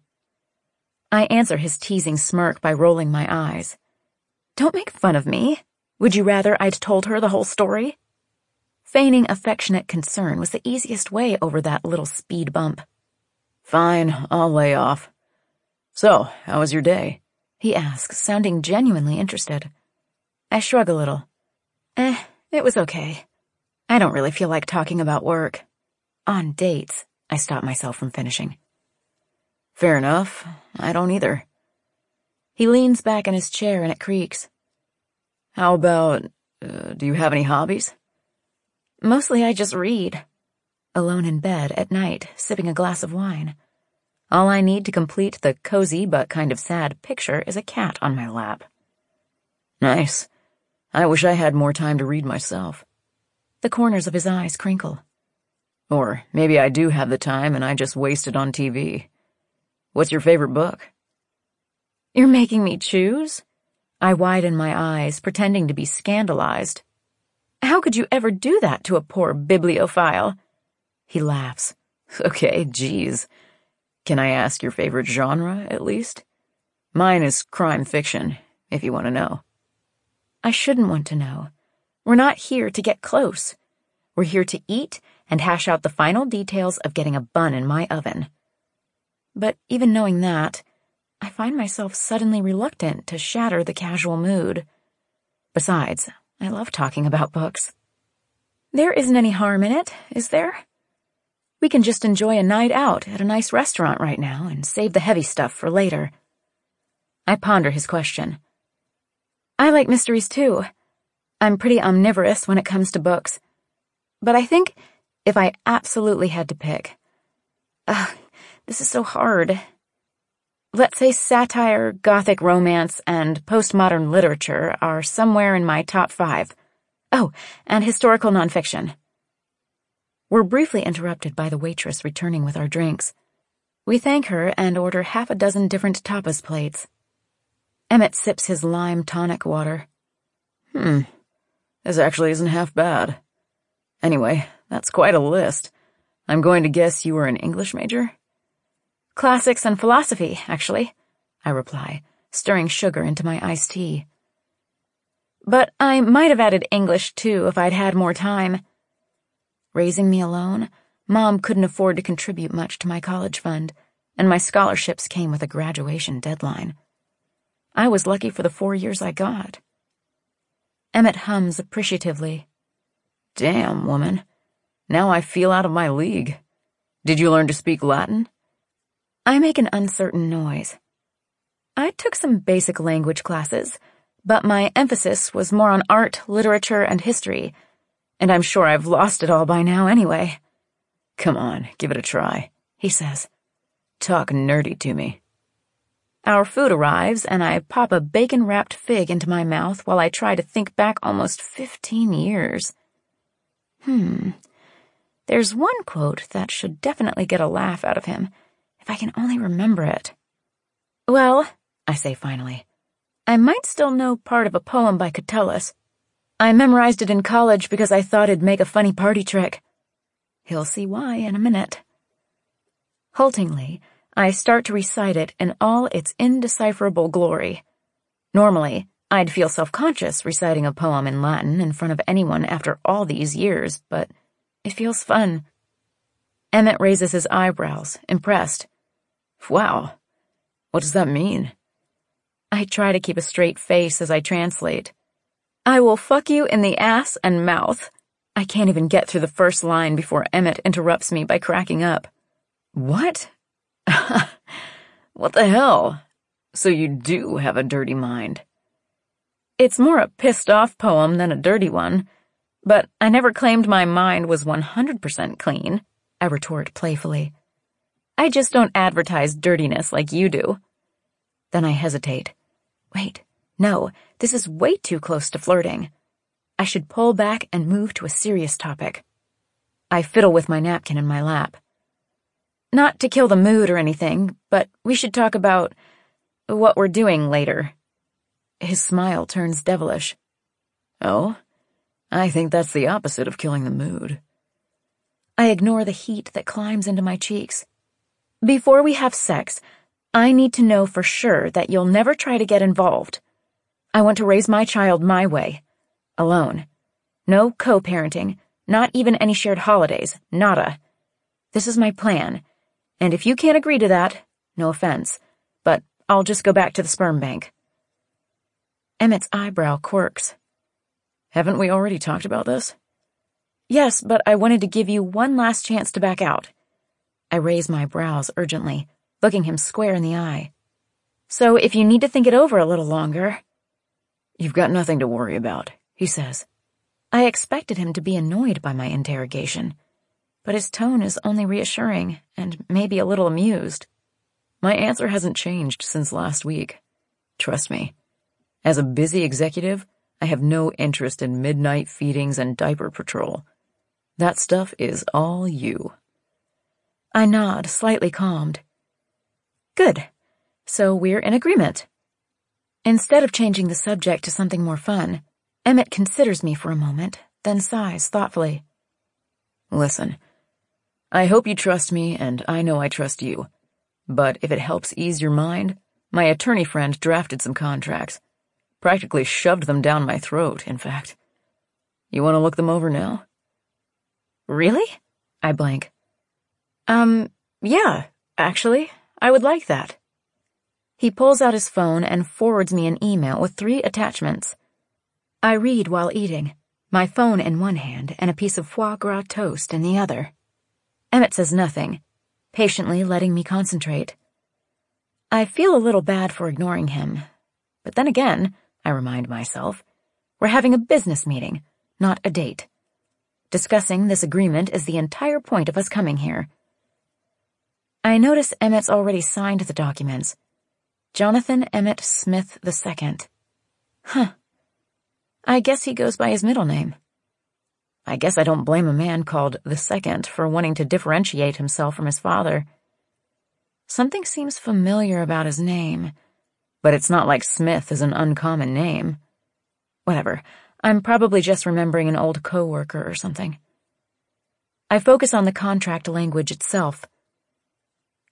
I answer his teasing smirk by rolling my eyes. "Don't make fun of me. Would you rather I'd told her the whole story?" Feigning affectionate concern was the easiest way over that little speed bump. "Fine, I'll lay off. So, how was your day?" he asks, sounding genuinely interested. I shrug a little. Eh, it was okay. I don't really feel like talking about work. On dates, I stop myself from finishing. "Fair enough. I don't either." He leans back in his chair and it creaks. "How about, uh, do you have any hobbies?" "Mostly I just read. Alone in bed at night, sipping a glass of wine. All I need to complete the cozy but kind of sad picture is a cat on my lap." "Nice. I wish I had more time to read myself." The corners of his eyes crinkle. "Or maybe I do have the time and I just waste it on T V. What's your favorite book?" "You're making me choose?" I widen my eyes, pretending to be scandalized. "How could you ever do that to a poor bibliophile?" He laughs. "Okay, geez. Can I ask your favorite genre, at least? Mine is crime fiction, if you want to know." I shouldn't want to know. We're not here to get close. We're here to eat and hash out the final details of getting a bun in my oven. But even knowing that, I find myself suddenly reluctant to shatter the casual mood. Besides, I love talking about books. There isn't any harm in it, is there? We can just enjoy a night out at a nice restaurant right now and save the heavy stuff for later. I ponder his question. I like mysteries too. I'm pretty omnivorous when it comes to books. But I think if I absolutely had to pick... Ugh, this is so hard. Let's say satire, gothic romance, and postmodern literature are somewhere in my top five. Oh, and historical nonfiction. We're briefly interrupted by the waitress returning with our drinks. We thank her and order half a dozen different tapas plates. Emmett sips his lime tonic water. Hmm, this actually isn't half bad. Anyway, that's quite a list. I'm going to guess you were an English major? Classics and philosophy, actually, I reply, stirring sugar into my iced tea. But I might have added English, too, if I'd had more time. Raising me alone, Mom couldn't afford to contribute much to my college fund, and my scholarships came with a graduation deadline. I was lucky for the four years I got. Emmett hums appreciatively. Damn, woman. Now I feel out of my league. Did you learn to speak Latin? I make an uncertain noise. I took some basic language classes, but my emphasis was more on art, literature, and history, and I'm sure I've lost it all by now anyway. Come on, give it a try, he says. Talk nerdy to me. Our food arrives, and I pop a bacon-wrapped fig into my mouth while I try to think back almost fifteen years. Hmm. There's one quote that should definitely get a laugh out of him, if I can only remember it. Well, I say finally, I might still know part of a poem by Catullus. I memorized it in college because I thought it'd make a funny party trick. He'll see why in a minute. Haltingly, I start to recite it in all its indecipherable glory. Normally, I'd feel self-conscious reciting a poem in Latin in front of anyone after all these years, but it feels fun. Emmett raises his eyebrows, impressed. Wow, what does that mean? I try to keep a straight face as I translate. I will fuck you in the ass and mouth. I can't even get through the first line before Emmett interrupts me by cracking up. What? What the hell? So you do have a dirty mind. It's more a pissed-off poem than a dirty one, but I never claimed my mind was one hundred percent clean, I retort playfully. I just don't advertise dirtiness like you do. Then I hesitate. Wait, no, this is way too close to flirting. I should pull back and move to a serious topic. I fiddle with my napkin in my lap. Not to kill the mood or anything, but we should talk about what we're doing later. His smile turns devilish. Oh? I think that's the opposite of killing the mood. I ignore the heat that climbs into my cheeks. Before we have sex, I need to know for sure that you'll never try to get involved. I want to raise my child my way. Alone. No co-parenting, not even any shared holidays, nada. This is my plan, and if you can't agree to that, no offense, but I'll just go back to the sperm bank. Emmett's eyebrow quirks. Haven't we already talked about this? Yes, but I wanted to give you one last chance to back out. I raise my brows urgently, looking him square in the eye. So if you need to think it over a little longer... You've got nothing to worry about, he says. I expected him to be annoyed by my interrogation, but his tone is only reassuring and maybe a little amused. My answer hasn't changed since last week. Trust me. As a busy executive, I have no interest in midnight feedings and diaper patrol. That stuff is all you. I nod, slightly calmed. Good. So we're in agreement. Instead of changing the subject to something more fun, Emmett considers me for a moment, then sighs thoughtfully. Listen, I hope you trust me, and I know I trust you. But if it helps ease your mind, my attorney friend drafted some contracts. Practically shoved them down my throat, in fact. You want to look them over now? Really? I blank. Um, yeah, actually, I would like that. He pulls out his phone and forwards me an email with three attachments. I read while eating, my phone in one hand and a piece of foie gras toast in the other. Emmett says nothing, patiently letting me concentrate. I feel a little bad for ignoring him, but then again, I remind myself, we're having a business meeting, not a date. Discussing this agreement is the entire point of us coming here. I notice Emmett's already signed the documents. Jonathan Emmett Smith the Second. Huh. I guess he goes by his middle name. I guess I don't blame a man called the Second for wanting to differentiate himself from his father. Something seems familiar about his name, but it's not like Smith is an uncommon name. Whatever, I'm probably just remembering an old coworker or something. I focus on the contract language itself.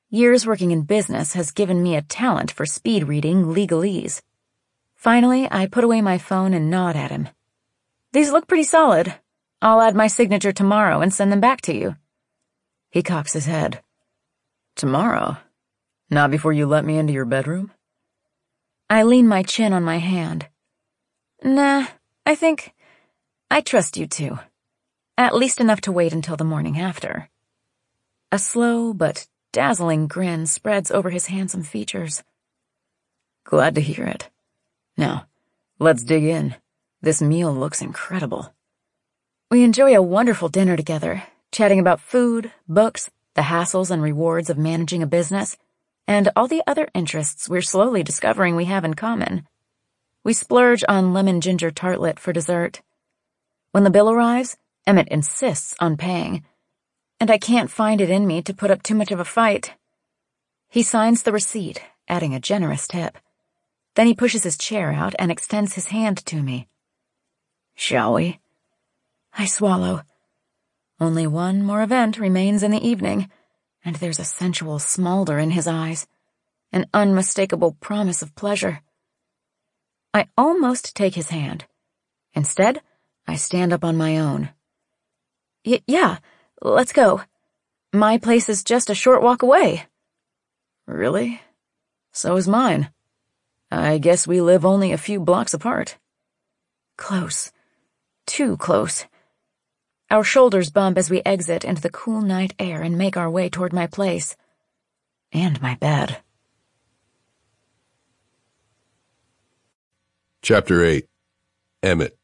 Years working in business has given me a talent for speed-reading legalese. Finally, I put away my phone and nod at him. These look pretty solid. I'll add my signature tomorrow and send them back to you. He cocks his head. Tomorrow? Not before you let me into your bedroom? I lean my chin on my hand. Nah, I think I trust you too. At least enough to wait until the morning after. A slow but dazzling grin spreads over his handsome features. Glad to hear it. Now, let's dig in. This meal looks incredible. We enjoy a wonderful dinner together, chatting about food, books, the hassles and rewards of managing a business, and all the other interests we're slowly discovering we have in common. We splurge on lemon ginger tartlet for dessert. When the bill arrives, Emmett insists on paying, and I can't find it in me to put up too much of a fight. He signs the receipt, adding a generous tip. Then he pushes his chair out and extends his hand to me. Shall we? I swallow. Only one more event remains in the evening, and there's a sensual smolder in his eyes, an unmistakable promise of pleasure. I almost take his hand. Instead, I stand up on my own. Y- yeah, let's go. My place is just a short walk away. Really? So is mine. I guess we live only a few blocks apart. Close. Too close. Our shoulders bump as we exit into the cool night air and make our way toward my place. And my bed. Chapter eight. Emmett.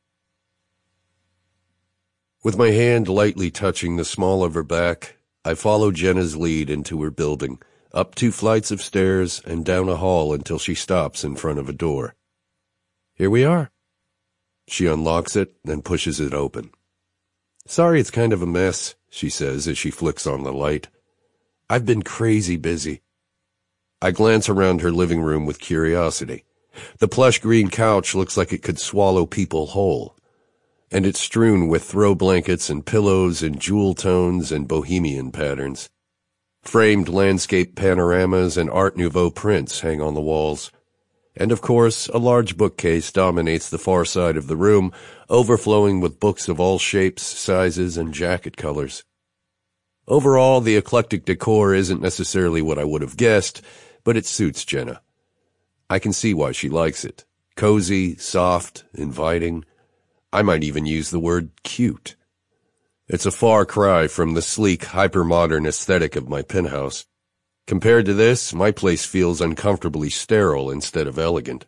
With my hand lightly touching the small of her back, I follow Jenna's lead into her building, up two flights of stairs and down a hall until she stops in front of a door. Here we are. She unlocks it, then pushes it open. Sorry it's kind of a mess, she says as she flicks on the light. I've been crazy busy. I glance around her living room with curiosity. The plush green couch looks like it could swallow people whole, and it's strewn with throw blankets and pillows in jewel tones and bohemian patterns. Framed landscape panoramas and Art Nouveau prints hang on the walls. And of course, a large bookcase dominates the far side of the room, overflowing with books of all shapes, sizes, and jacket colors. Overall, the eclectic decor isn't necessarily what I would have guessed, but it suits Jenna. I can see why she likes it. Cozy, soft, inviting. I might even use the word cute. It's a far cry from the sleek, hyper-modern aesthetic of my penthouse. Compared to this, my place feels uncomfortably sterile instead of elegant.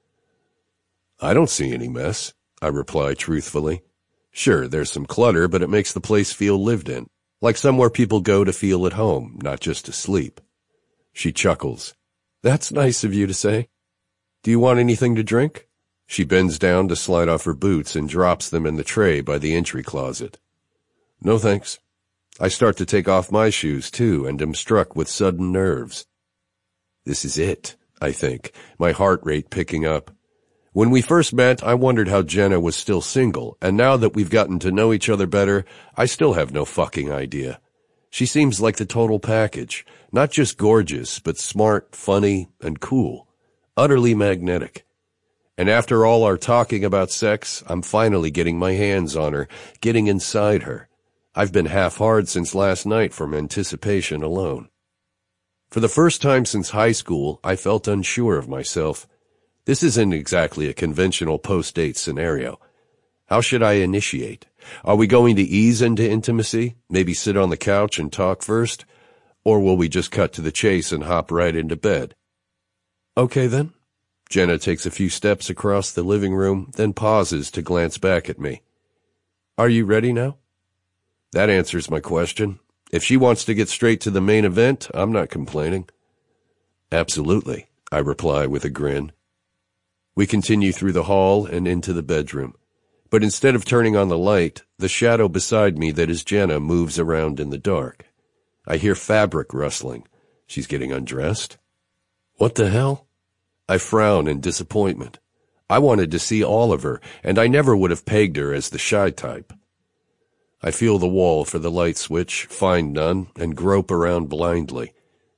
I don't see any mess, I reply truthfully. Sure, there's some clutter, but it makes the place feel lived in, like somewhere people go to feel at home, not just to sleep. She chuckles. That's nice of you to say. Do you want anything to drink? She bends down to slide off her boots and drops them in the tray by the entry closet. No thanks. I start to take off my shoes, too, and am struck with sudden nerves. This is it, I think, my heart rate picking up. When we first met, I wondered how Jenna was still single, and now that we've gotten to know each other better, I still have no fucking idea. She seems like the total package, not just gorgeous, but smart, funny, and cool. Utterly magnetic. And after all our talking about sex, I'm finally getting my hands on her, getting inside her. I've been half-hard since last night from anticipation alone. For the first time since high school, I felt unsure of myself. This isn't exactly a conventional post-date scenario. How should I initiate? Are we going to ease into intimacy, maybe sit on the couch and talk first? Or will we just cut to the chase and hop right into bed? Okay then. Jenna takes a few steps across the living room, then pauses to glance back at me. Are you ready now? That answers my question. If she wants to get straight to the main event, I'm not complaining. Absolutely, I reply with a grin. We continue through the hall and into the bedroom. But instead of turning on the light, the shadow beside me that is Jenna moves around in the dark. I hear fabric rustling. She's getting undressed. What the hell? I frown in disappointment. I wanted to see all of her, and I never would have pegged her as the shy type. I feel the wall for the light switch, find none, and grope around blindly.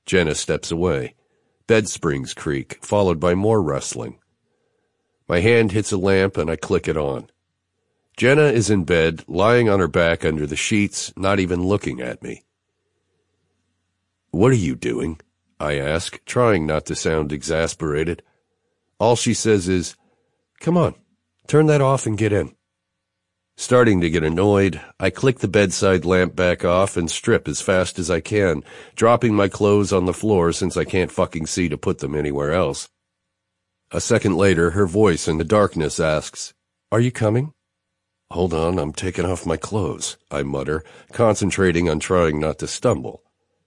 Jenna steps away. Bed springs creak, followed by more rustling. My hand hits a lamp and I click it on. Jenna is in bed, lying on her back under the sheets, not even looking at me. "What are you doing?" I ask, trying not to sound exasperated. All she says is, "Come on, turn that off and get in." Starting to get annoyed, I click the bedside lamp back off and strip as fast as I can, dropping my clothes on the floor since I can't fucking see to put them anywhere else. A second later, her voice in the darkness asks, "Are you coming?" "Hold on, I'm taking off my clothes," I mutter, concentrating on trying not to stumble.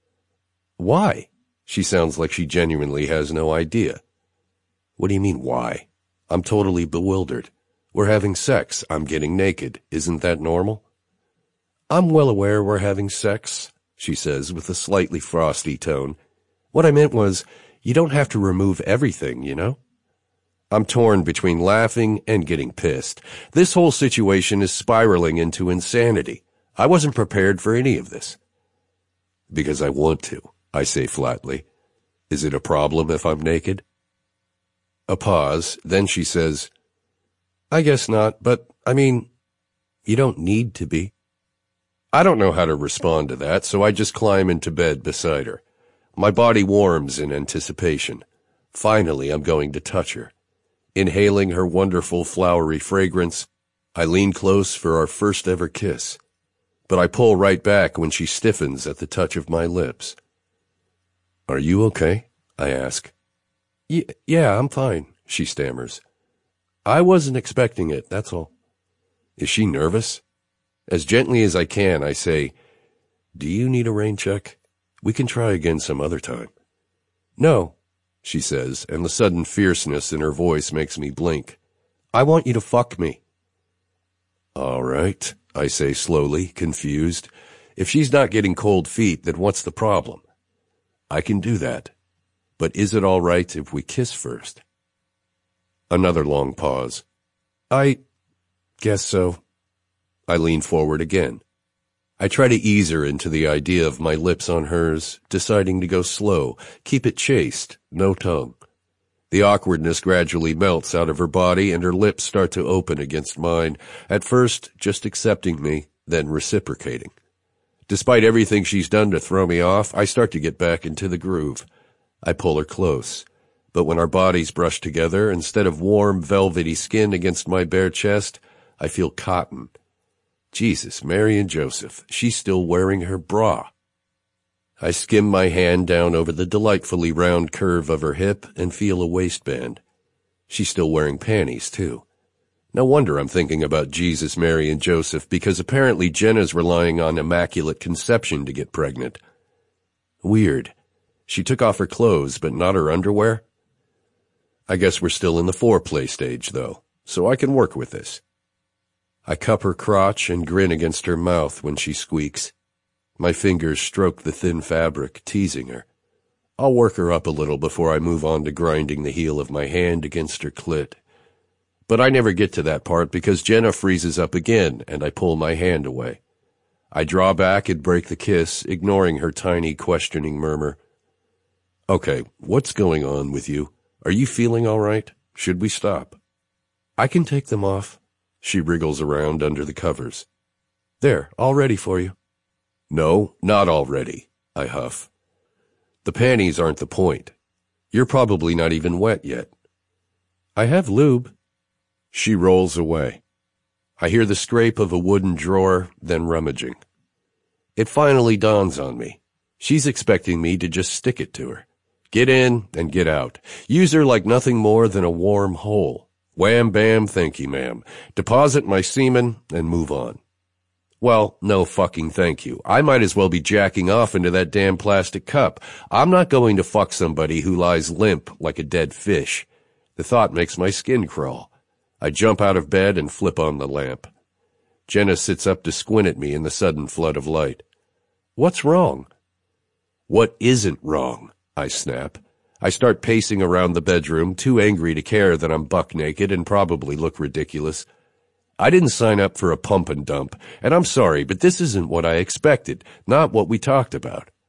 "Why?" She sounds like she genuinely has no idea. "What do you mean, why?" I'm totally bewildered. "We're having sex. I'm getting naked. Isn't that normal?" "I'm well aware we're having sex," she says with a slightly frosty tone. "What I meant was, you don't have to remove everything, you know?" I'm torn between laughing and getting pissed. This whole situation is spiraling into insanity. I wasn't prepared for any of this. "Because I want to," I say flatly. "Is it a problem if I'm naked?" A pause, then she says, "I guess not, but, I mean, you don't need to be." I don't know how to respond to that, so I just climb into bed beside her. My body warms in anticipation. Finally, I'm going to touch her. Inhaling her wonderful flowery fragrance, I lean close for our first ever kiss. But I pull right back when she stiffens at the touch of my lips. "Are you okay?" I ask. Y- yeah, I'm fine, she stammers. "I wasn't expecting it, that's all." Is she nervous? As gently as I can, I say, "Do you need a rain check? We can try again some other time." "No," she says, and the sudden fierceness in her voice makes me blink. "I want you to fuck me." "All right," I say slowly, confused. If she's not getting cold feet, then what's the problem? "I can do that. But is it all right if we kiss first?" Another long pause. "I guess so." I lean forward again. I try to ease her into the idea of my lips on hers, deciding to go slow, keep it chaste, no tongue. The awkwardness gradually melts out of her body and her lips start to open against mine, at first just accepting me, then reciprocating. Despite everything she's done to throw me off, I start to get back into the groove. I pull her close, but when our bodies brush together, instead of warm, velvety skin against my bare chest, I feel cotton. Jesus, Mary and Joseph, she's still wearing her bra. I skim my hand down over the delightfully round curve of her hip and feel a waistband. She's still wearing panties, too. No wonder I'm thinking about Jesus, Mary, and Joseph, because apparently Jenna's relying on immaculate conception to get pregnant. Weird. She took off her clothes, but not her underwear? I guess we're still in the foreplay stage, though, so I can work with this. I cup her crotch and grin against her mouth when she squeaks. My fingers stroke the thin fabric, teasing her. I'll work her up a little before I move on to grinding the heel of my hand against her clit. But I never get to that part because Jenna freezes up again and I pull my hand away. I draw back and break the kiss, ignoring her tiny, questioning murmur. "Okay, what's going on with you? Are you feeling all right? Should we stop?" "I can take them off." She wriggles around under the covers. "There, all ready for you." "No, not all ready," I huff. "The panties aren't the point. You're probably not even wet yet." "I have lube." She rolls away. I hear the scrape of a wooden drawer, then rummaging. It finally dawns on me. She's expecting me to just stick it to her. Get in and get out. Use her like nothing more than a warm hole. Wham bam, thank you, ma'am. Deposit my semen and move on. Well, no fucking thank you. I might as well be jacking off into that damn plastic cup. I'm not going to fuck somebody who lies limp like a dead fish. The thought makes my skin crawl. I jump out of bed and flip on the lamp. Jenna sits up to squint at me in the sudden flood of light. "What's wrong?" "What isn't wrong?" I snap. I start pacing around the bedroom, too angry to care that I'm buck naked and probably look ridiculous. I didn't sign up for a pump and dump, and I'm sorry, but this isn't what I expected, not what we talked about.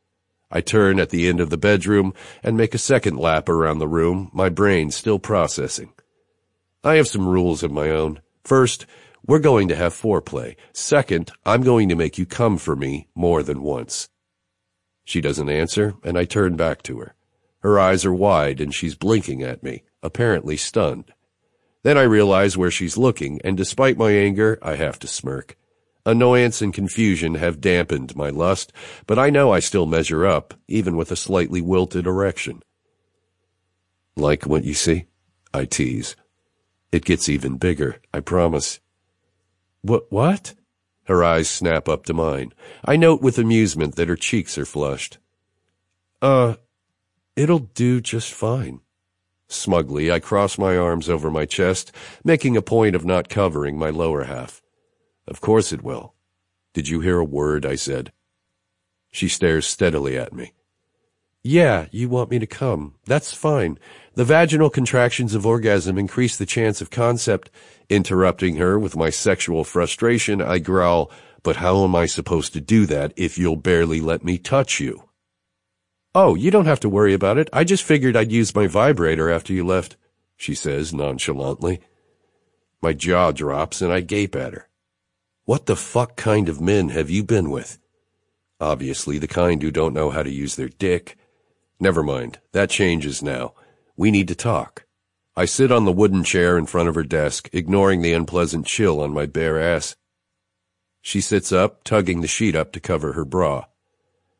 I turn at the end of the bedroom and make a second lap around the room, my brain still processing. I have some rules of my own. First, we're going to have foreplay. Second, I'm going to make you come for me more than once. She doesn't answer, and I turn back to her. Her eyes are wide, and she's blinking at me, apparently stunned. Then I realize where she's looking, and despite my anger, I have to smirk. Annoyance and confusion have dampened my lust, but I know I still measure up, even with a slightly wilted erection. Like what you see? I tease. It gets even bigger, I promise. What, what? Her eyes snap up to mine. I note with amusement that her cheeks are flushed. Uh, it'll do just fine. Smugly, I cross my arms over my chest, making a point of not covering my lower half. Of course it will. Did you hear a word I said? She stares steadily at me. Yeah, you want me to come. That's fine. The vaginal contractions of orgasm increase the chance of concept. Interrupting her with my sexual frustration, I growl, but how am I supposed to do that if you'll barely let me touch you? Oh, you don't have to worry about it. I just figured I'd use my vibrator after you left, she says nonchalantly. My jaw drops and I gape at her. What the fuck kind of men have you been with? Obviously the kind who don't know how to use their dick. Never mind, that changes now. We need to talk. I sit on the wooden chair in front of her desk, ignoring the unpleasant chill on my bare ass. She sits up, tugging the sheet up to cover her bra.